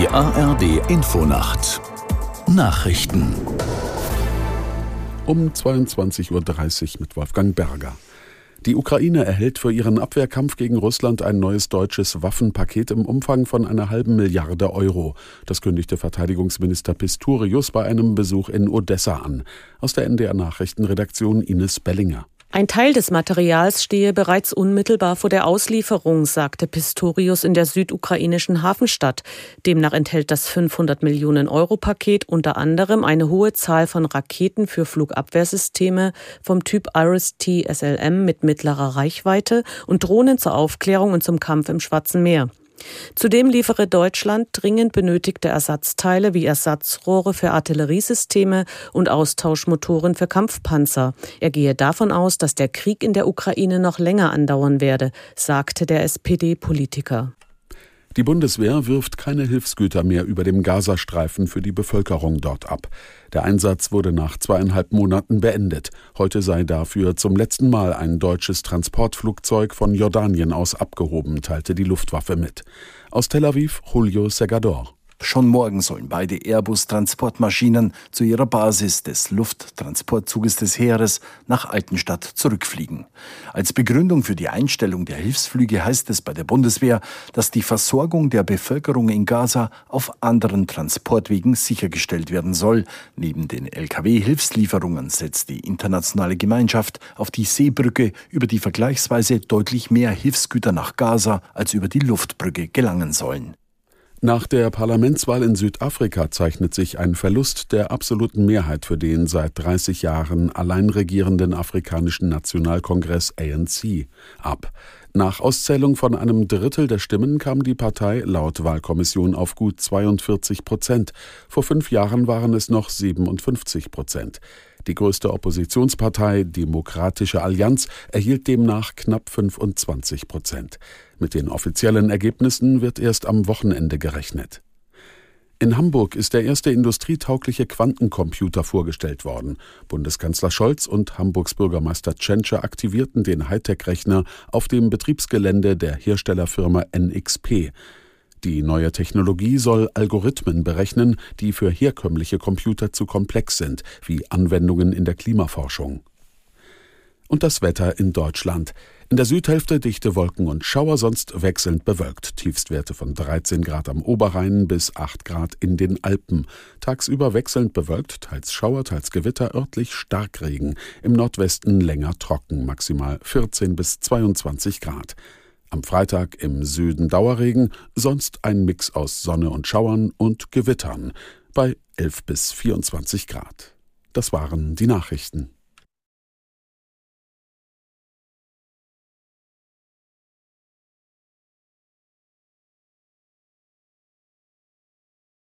Die ARD Infonacht Nachrichten um 22:30 Uhr mit Wolfgang Berger. Die Ukraine erhält für ihren Abwehrkampf gegen Russland ein neues deutsches Waffenpaket im Umfang von einer halben Milliarde Euro. Das kündigte Verteidigungsminister Pistorius bei einem Besuch in Odessa an. Aus der NDR-Nachrichtenredaktion Ines Bellinger. Ein Teil des Materials stehe bereits unmittelbar vor der Auslieferung, sagte Pistorius in der südukrainischen Hafenstadt. Demnach enthält das 500-Millionen-Euro-Paket unter anderem eine hohe Zahl von Raketen für Flugabwehrsysteme vom Typ Iris-T SLM mit mittlerer Reichweite und Drohnen zur Aufklärung und zum Kampf im Schwarzen Meer. Zudem liefere Deutschland dringend benötigte Ersatzteile wie Ersatzrohre für Artilleriesysteme und Austauschmotoren für Kampfpanzer. Er gehe davon aus, dass der Krieg in der Ukraine noch länger andauern werde, sagte der SPD-Politiker. Die Bundeswehr wirft keine Hilfsgüter mehr über dem Gazastreifen für die Bevölkerung dort ab. Der Einsatz wurde nach 2,5 Monaten beendet. Heute sei dafür zum letzten Mal ein deutsches Transportflugzeug von Jordanien aus abgehoben, teilte die Luftwaffe mit. Aus Tel Aviv, Julio Segador. Schon morgen sollen beide Airbus-Transportmaschinen zu ihrer Basis des Lufttransportzuges des Heeres nach Altenstadt zurückfliegen. Als Begründung für die Einstellung der Hilfsflüge heißt es bei der Bundeswehr, dass die Versorgung der Bevölkerung in Gaza auf anderen Transportwegen sichergestellt werden soll. Neben den Lkw-Hilfslieferungen setzt die internationale Gemeinschaft auf die Seebrücke, über die vergleichsweise deutlich mehr Hilfsgüter nach Gaza als über die Luftbrücke gelangen sollen. Nach der Parlamentswahl in Südafrika zeichnet sich ein Verlust der absoluten Mehrheit für den seit 30 Jahren allein regierenden afrikanischen Nationalkongress ANC ab. Nach Auszählung von einem Drittel der Stimmen kam die Partei laut Wahlkommission auf gut 42%. Vor 5 Jahren waren es noch 57%. Die größte Oppositionspartei, Demokratische Allianz, erhielt demnach knapp 25%. Mit den offiziellen Ergebnissen wird erst am Wochenende gerechnet. In Hamburg ist der erste industrietaugliche Quantencomputer vorgestellt worden. Bundeskanzler Scholz und Hamburgs Bürgermeister Tschentscher aktivierten den Hightech-Rechner auf dem Betriebsgelände der Herstellerfirma NXP. Die neue Technologie soll Algorithmen berechnen, die für herkömmliche Computer zu komplex sind, wie Anwendungen in der Klimaforschung. Und das Wetter in Deutschland. In der Südhälfte dichte Wolken und Schauer, sonst wechselnd bewölkt. Tiefstwerte von 13 Grad am Oberrhein bis 8 Grad in den Alpen. Tagsüber wechselnd bewölkt, teils Schauer, teils Gewitter, örtlich Starkregen. Im Nordwesten länger trocken, maximal 14 bis 22 Grad. Am Freitag im Süden Dauerregen, sonst ein Mix aus Sonne und Schauern und Gewittern bei 11 bis 24 Grad. Das waren die Nachrichten.